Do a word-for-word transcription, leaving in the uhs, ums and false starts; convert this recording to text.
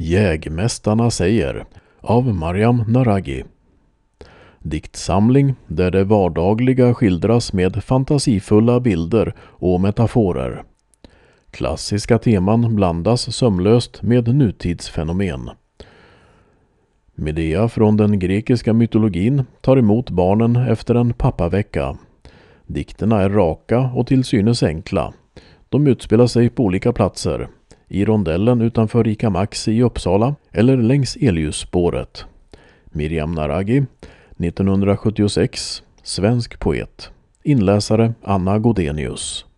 Jägmästarna säger av Mariam Naraghi. Diktsamling där det vardagliga skildras med fantasifulla bilder och metaforer. Klassiska teman blandas sömlöst med nutidsfenomen. Medea från den grekiska mytologin tar emot barnen efter en pappavecka. Dikterna är raka och till synes enkla. De utspelar sig på olika platser. I rondellen utanför Ica Maxi i Uppsala eller längs Eliusspåret. Miriam Naraghi, nittonhundrasjuttiosex, svensk poet. Inläsare Anna Godenius.